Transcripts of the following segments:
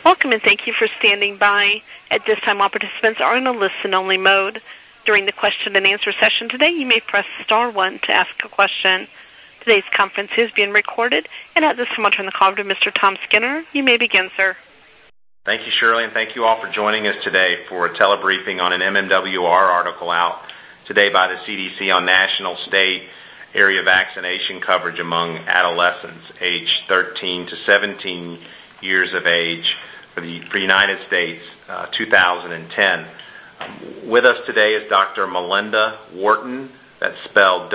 Welcome and thank you for standing by. At this time, all participants are in a listen-only mode. During the question and answer session today, you may press star 1 to ask a question. Today's conference is being recorded, and at this time, I'll turn the call over to Mr. Tom Skinner. You may begin, sir. Thank you, Shirley, and thank you all for joining us today for a telebriefing on an MMWR article out today by the CDC on national state area vaccination coverage among adolescents aged 13 to 17 years of age for the United States, 2010. With us today is Dr. Melinda Wharton. That's spelled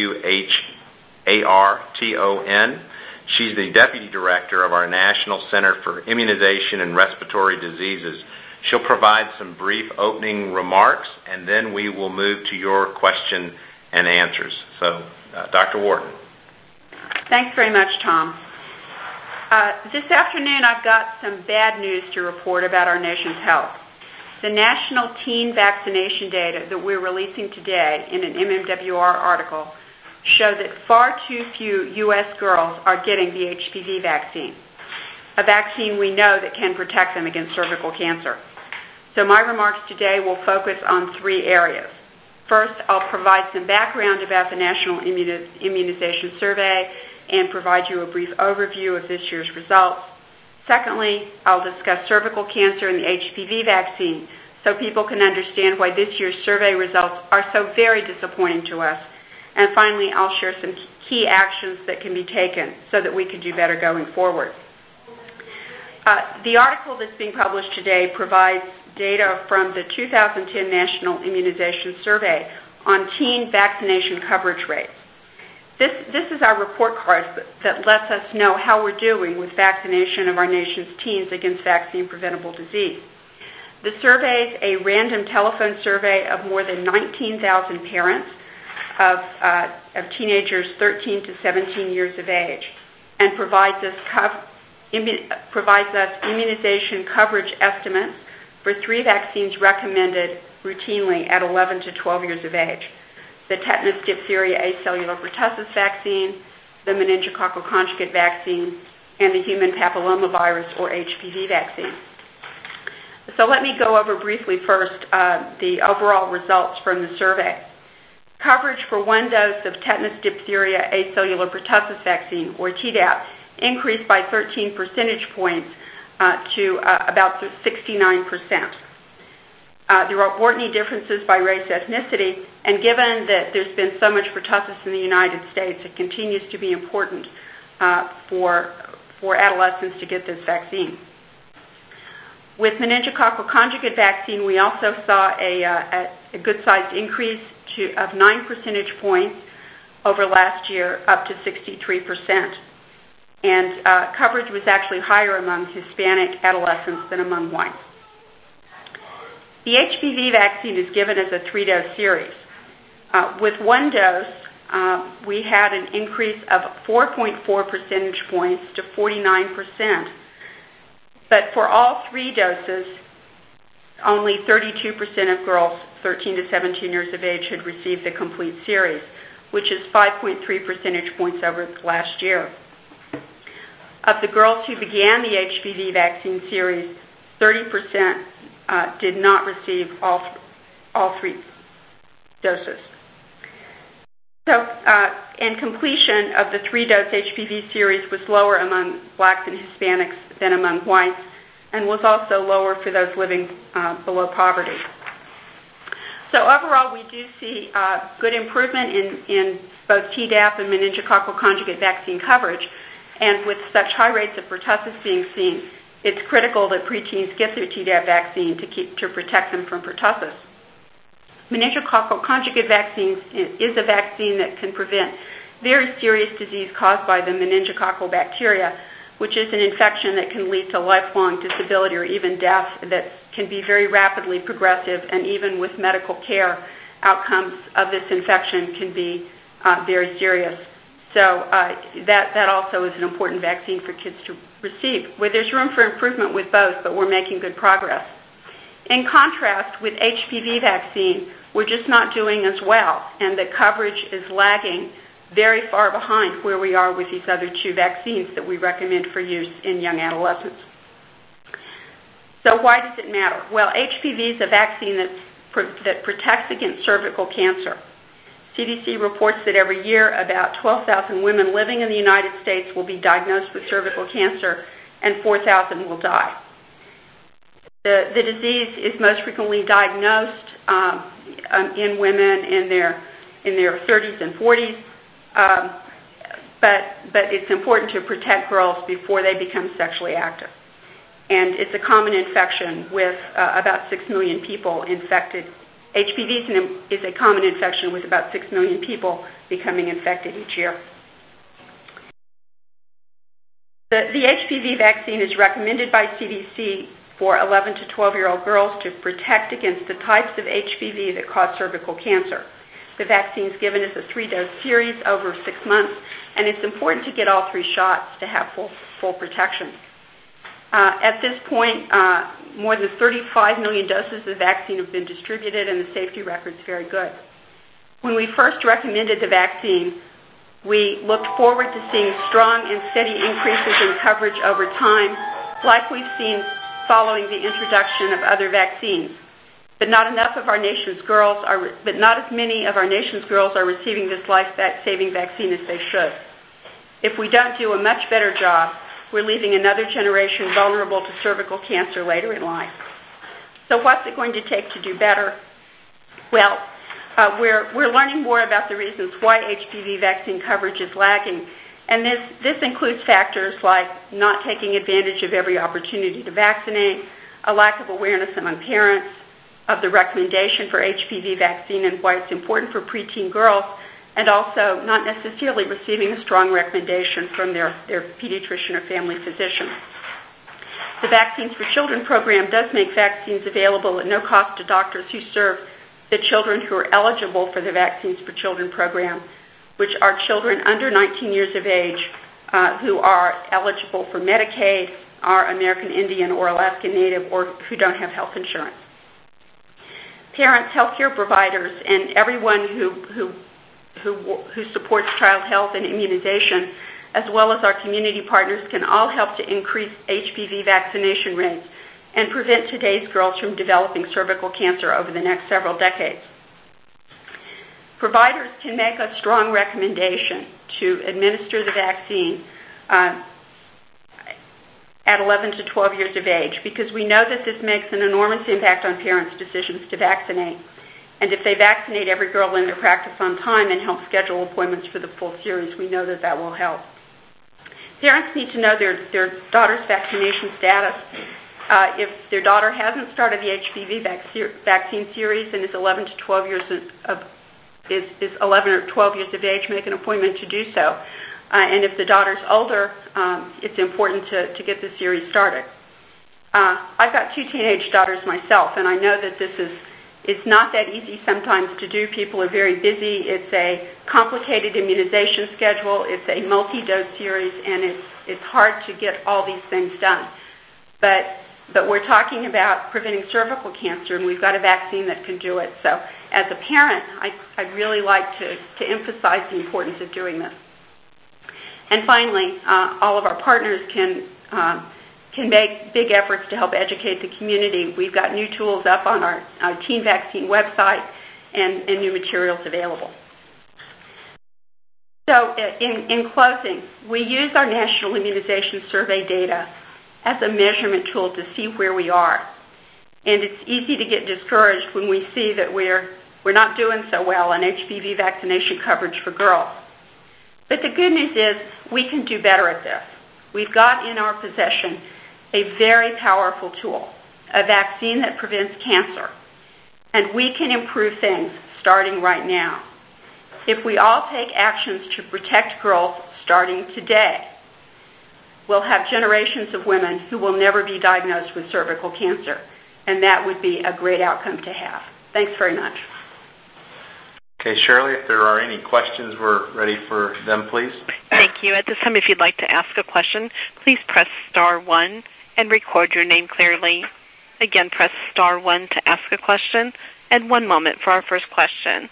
W-H-A-R-T-O-N. She's the Deputy Director of our National Center for Immunization and Respiratory Diseases. She'll provide some brief opening remarks, and then we will move to your question and answers. So, Dr. Wharton. Thanks very much, Tom. This afternoon, I've got some bad news to report about our nation's health. The national teen vaccination data that we're releasing today in an MMWR article show that far too few U.S. girls are getting the HPV vaccine, a vaccine we know that can protect them against cervical cancer. So my remarks today will focus on 3 areas. First, I'll provide some background about the National Immunization Survey and provide you a brief overview of this year's results. Secondly, I'll discuss cervical cancer and the HPV vaccine so people can understand why this year's survey results are so very disappointing to us. And finally, I'll share some key actions that can be taken so that we can do better going forward. The article that's being published today provides data from the 2010 National Immunization Survey on teen vaccination coverage rates. This is our report card that lets us know how we're doing with vaccination of our nation's teens against vaccine-preventable disease. The survey is a random telephone survey of more than 19,000 parents of teenagers 13 to 17 years of age and provides us immunization coverage estimates for 3 vaccines recommended routinely at 11 to 12 years of age: the tetanus, diphtheria, acellular pertussis vaccine, the meningococcal conjugate vaccine, and the human papillomavirus or HPV vaccine. So let me go over briefly first the overall results from the survey. Coverage for 1 dose of tetanus, diphtheria, acellular pertussis vaccine, or Tdap, increased by 13 percentage points to about 69%. There weren't any differences by race ethnicity, and given that there's been so much pertussis in the United States, it continues to be important for adolescents to get this vaccine. With meningococcal conjugate vaccine, we also saw a good-sized increase of 9 percentage points over last year, up to 63%. And coverage was actually higher among Hispanic adolescents than among whites. The HPV vaccine is given as a 3-dose series. With 1 dose, we had an increase of 4.4 percentage points to 49%. But for all 3 doses, only 32% of girls 13 to 17 years of age had received the complete series, which is 5.3 percentage points over last year. Of the girls who began the HPV vaccine series, 30% did not receive all 3 doses. So, and completion of the 3-dose HPV series was lower among blacks and Hispanics than among whites, and was also lower for those living below poverty. So overall, we do see good improvement in both Tdap and meningococcal conjugate vaccine coverage, and with such high rates of pertussis being seen, it's critical that preteens get their Tdap vaccine to protect them from pertussis. Meningococcal conjugate vaccine is a vaccine that can prevent very serious disease caused by the meningococcal bacteria, which is an infection that can lead to lifelong disability or even death that can be very rapidly progressive, and even with medical care, outcomes of this infection can be very serious. So that also is an important vaccine for kids to receive. Well, there's room for improvement with both, but we're making good progress. In contrast, with HPV vaccine, we're just not doing as well, and the coverage is lagging very far behind where we are with these other 2 vaccines that we recommend for use in young adolescents. So why does it matter? Well, HPV is a vaccine that protects against cervical cancer. CDC reports that every year about 12,000 women living in the United States will be diagnosed with cervical cancer and 4,000 will die. The disease is most frequently diagnosed in women in their 30s and 40s, but it's important to protect girls before they become sexually active. And it's a common infection with about 6 million people infected. HPV is a common infection with about 6 million people becoming infected each year. The HPV vaccine is recommended by CDC for 11 to 12-year-old girls to protect against the types of HPV that cause cervical cancer. The vaccine is given as a 3-dose series over 6 months, and it's important to get all 3 shots to have full protection. At this point, more than 35 million doses of vaccine have been distributed, and the safety record is very good. When we first recommended the vaccine, we looked forward to seeing strong and steady increases in coverage over time, like we've seen following the introduction of other vaccines. But not as many of our nation's girls are receiving this life-saving vaccine as they should. If we don't do a much better job, we're leaving another generation vulnerable to cervical cancer later in life. So what's it going to take to do better? Well, we're learning more about the reasons why HPV vaccine coverage is lagging, and this includes factors like not taking advantage of every opportunity to vaccinate, a lack of awareness among parents of the recommendation for HPV vaccine and why it's important for preteen girls, and also not necessarily receiving a strong recommendation from their pediatrician or family physician. The Vaccines for Children program does make vaccines available at no cost to doctors who serve the children who are eligible for the Vaccines for Children program, which are children under 19 years of age who are eligible for Medicaid, are American Indian or Alaska Native, or who don't have health insurance. Parents, healthcare providers, and everyone who supports child health and immunization, as well as our community partners, can all help to increase HPV vaccination rates and prevent today's girls from developing cervical cancer over the next several decades. Providers can make a strong recommendation to administer the vaccine at 11 to 12 years of age, because we know that this makes an enormous impact on parents' decisions to vaccinate. And if they vaccinate every girl in their practice on time and help schedule appointments for the full series, we know that that will help. Parents need to know their daughter's vaccination status. If their daughter hasn't started the HPV vaccine series and is 11 to 12 years is 11 or 12 years of age, make an appointment to do so. And if the daughter's older, it's important to get the series started. I've got 2 teenage daughters myself, and I know that it's not that easy sometimes to do. People are very busy. It's a complicated immunization schedule. It's a multi-dose series, and it's hard to get all these things done. But we're talking about preventing cervical cancer, and we've got a vaccine that can do it. So as a parent, I'd really like to emphasize the importance of doing this. And finally, all of our partners can make big efforts to help educate the community. We've got new tools up on our teen vaccine website and new materials available. So in closing, we use our National Immunization Survey data as a measurement tool to see where we are. And it's easy to get discouraged when we see that we're not doing so well on HPV vaccination coverage for girls. But the good news is we can do better at this. We've got in our possession a very powerful tool, a vaccine that prevents cancer. And we can improve things starting right now. If we all take actions to protect girls starting today, we'll have generations of women who will never be diagnosed with cervical cancer. And that would be a great outcome to have. Thanks very much. Okay, Shirley, if there are any questions, we're ready for them, please. Thank you. At this time, if you'd like to ask a question, please press star 1 and record your name clearly. Again, press star 1 to ask a question. And 1 moment for our first question.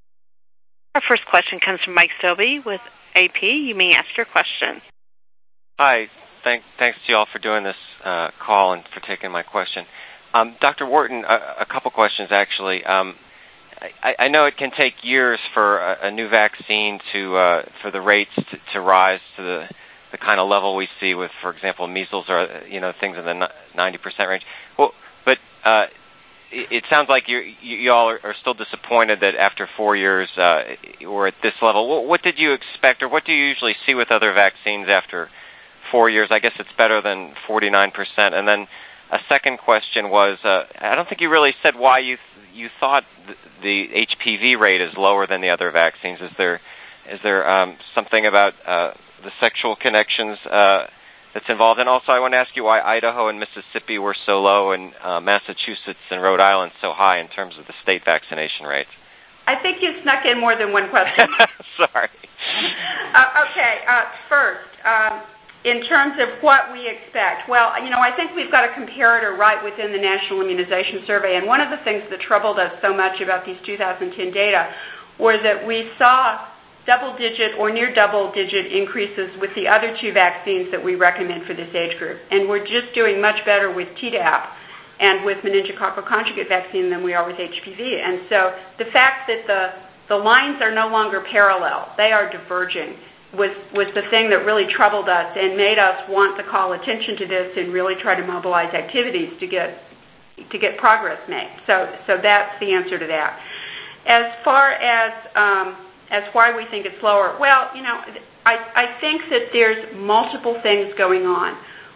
Our first question comes from Mike Sobey with AP. You may ask your question. Hi. Thanks to you all for doing this call and for taking my question. Dr. Wharton, a couple questions actually. I know it can take years for a new vaccine for the rates to rise to the kind of level we see with, for example, measles or things in the 90% range. Well, but it sounds like you all are still disappointed that after 4 years we're at this level. What did you expect, or what do you usually see with other vaccines after 4 years? I guess it's better than 49%. And then a second question was, I don't think you really said why you thought the HPV rate is lower than the other vaccines. Is there something about the sexual connections that's involved? And also, I want to ask you why Idaho and Mississippi were so low and Massachusetts and Rhode Island so high in terms of the state vaccination rates. I think you snuck in more than one question. Sorry. Okay. First, in terms of what we expect, well, I think we've got a comparator right within the National Immunization Survey, and one of the things that troubled us so much about these 2010 data were that we saw double-digit or near double-digit increases with the other two vaccines that we recommend for this age group, and we're just doing much better with Tdap and with meningococcal conjugate vaccine than we are with HPV. And so the fact that the lines are no longer parallel, they are diverging, was the thing that really troubled us and made us want to call attention to this and really try to mobilize activities to get progress made. So that's the answer to that. As far as why we think it's lower, well, I think that there's multiple things going on.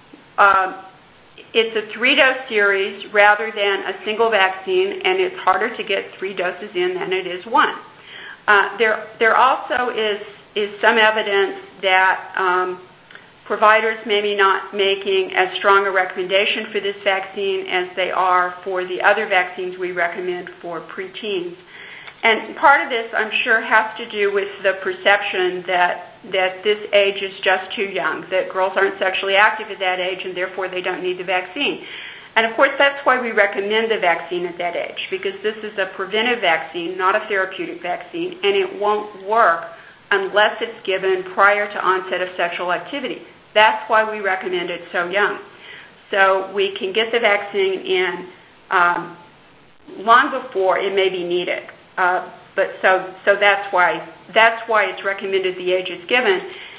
It's a 3-dose series rather than a single vaccine, and it's harder to get 3 doses in than it is 1. There also is some evidence that providers may be not making as strong a recommendation for this vaccine as they are for the other vaccines we recommend for preteens. And part of this, I'm sure, has to do with the perception that this age is just too young, that girls aren't sexually active at that age and therefore they don't need the vaccine. And of course, that's why we recommend the vaccine at that age, because this is a preventive vaccine, not a therapeutic vaccine, and it won't work unless it's given prior to onset of sexual activity. That's why we recommend it so young. So we can get the vaccine in long before it may be needed. But that's why it's recommended the age it's given,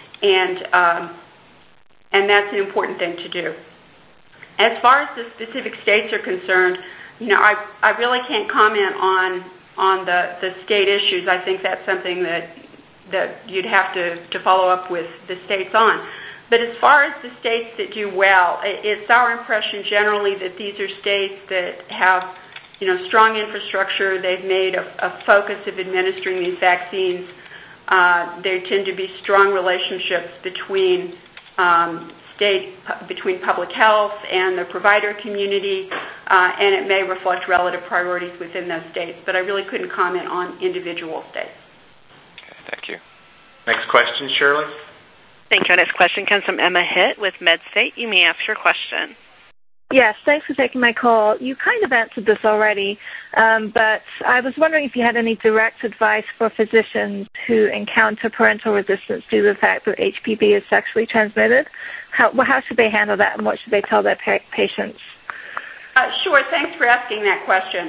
and that's an important thing to do. As far as the specific states are concerned, I really can't comment on the state issues. I think that's something that you'd have to follow up with the states on. But as far as the states that do well, it's our impression generally that these are states that have strong infrastructure. They've made a focus of administering these vaccines. There tend to be strong relationships between between public health and the provider community, and it may reflect relative priorities within those states. But I really couldn't comment on individual states. Okay, thank you. Next question, Shirley. Thank you. Our next question comes from Emma Hitt with MedState. You may ask your question. Yes, thanks for taking my call. You kind of answered this already, but I was wondering if you had any direct advice for physicians who encounter parental resistance due to the fact that HPV is sexually transmitted. How should they handle that, and what should they tell their patients? Sure, thanks for asking that question.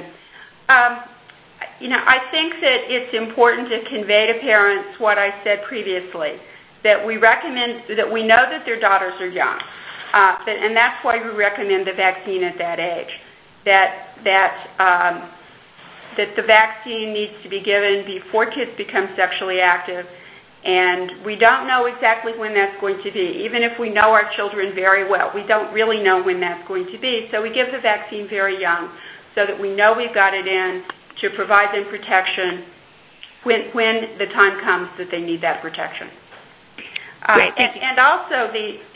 I think that it's important to convey to parents what I said previously, that we know that their daughters are young. And that's why we recommend the vaccine at that age, that the vaccine needs to be given before kids become sexually active, and we don't know exactly when that's going to be. Even if we know our children very well, we don't really know when that's going to be, so we give the vaccine very young so that we know we've got it in to provide them protection when the time comes that they need that protection. And also,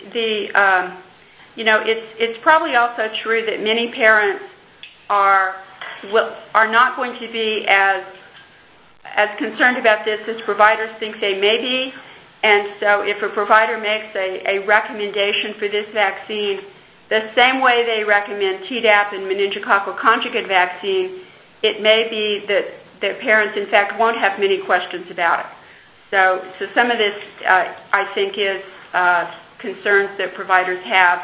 it's probably also true that many parents are not going to be as concerned about this as providers think they may be. And so if a provider makes a recommendation for this vaccine, the same way they recommend Tdap and meningococcal conjugate vaccine, it may be that parents, in fact, won't have many questions about it. So some of this, I think, is concerns that providers have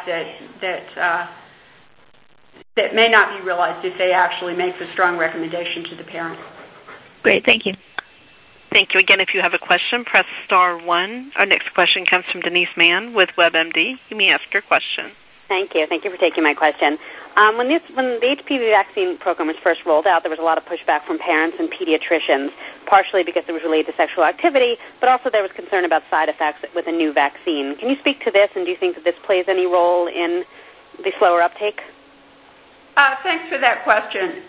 that may not be realized if they actually make the strong recommendation to the parent. Great, thank you. Thank you. Again, if you have a question, press star 1. Our next question comes from Denise Mann with WebMD. You may ask your question. Thank you. Thank you for taking my question. When the HPV vaccine program was first rolled out, there was a lot of pushback from parents and pediatricians, partially because it was related to sexual activity, but also there was concern about side effects with a new vaccine. Can you speak to this, and do you think that this plays any role in the slower uptake? Thanks for that question.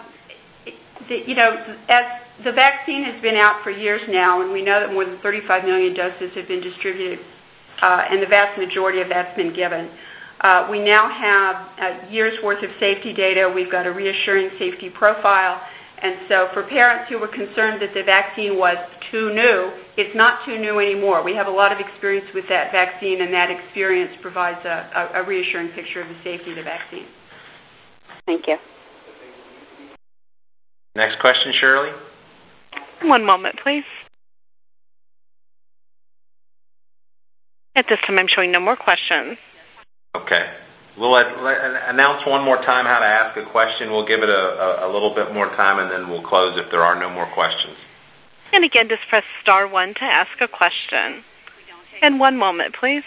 As the vaccine has been out for years now, and we know that more than 35 million doses have been distributed, and the vast majority of that's been given. We now have years' worth of safety data. We've got a reassuring safety profile. And so for parents who were concerned that the vaccine was too new, it's not too new anymore. We have a lot of experience with that vaccine, and that experience provides a reassuring picture of the safety of the vaccine. Thank you. Next question, Shirley. One moment, please. At this time, I'm showing no more questions. Okay. We'll announce one more time how to ask a question. We'll give it a little bit more time, and then we'll close if there are no more questions. And again, just press star 1 to ask a question. And one moment, please.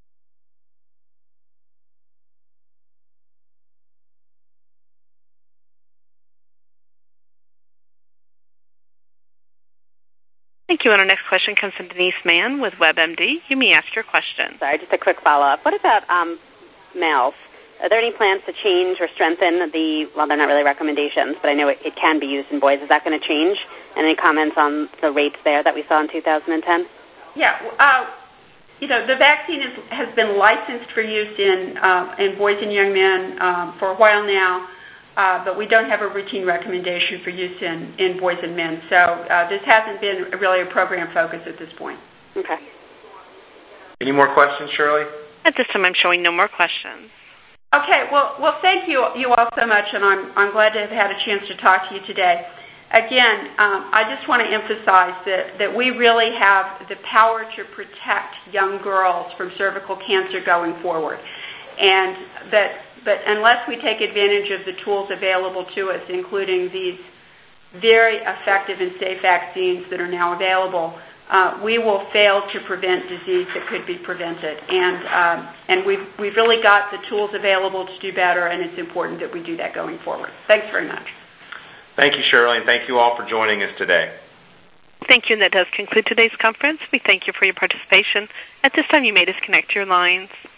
Thank you. And our next question comes from Denise Mann with WebMD. You may ask your question. Sorry, just a quick follow-up. What about males? Are there any plans to change or strengthen well, they're not really recommendations, but I know it can be used in boys. Is that going to change? And any comments on the rates there that we saw in 2010? Yeah. The vaccine has been licensed for use in boys and young men for a while now, but we don't have a routine recommendation for use in boys and men. So this hasn't been really a program focus at this point. Okay. Any more questions, Shirley? At this time, I'm showing no more questions. Okay. Well, thank you all so much, and I'm glad to have had a chance to talk to you today. Again, I just want to emphasize that we really have the power to protect young girls from cervical cancer going forward, and but unless we take advantage of the tools available to us, including these very effective and safe vaccines that are now available, we will fail to prevent disease that could be prevented. And we've really got the tools available to do better, and it's important that we do that going forward. Thanks very much. Thank you, Shirley, and thank you all for joining us today. Thank you, and that does conclude today's conference. We thank you for your participation. At this time, you may disconnect your lines.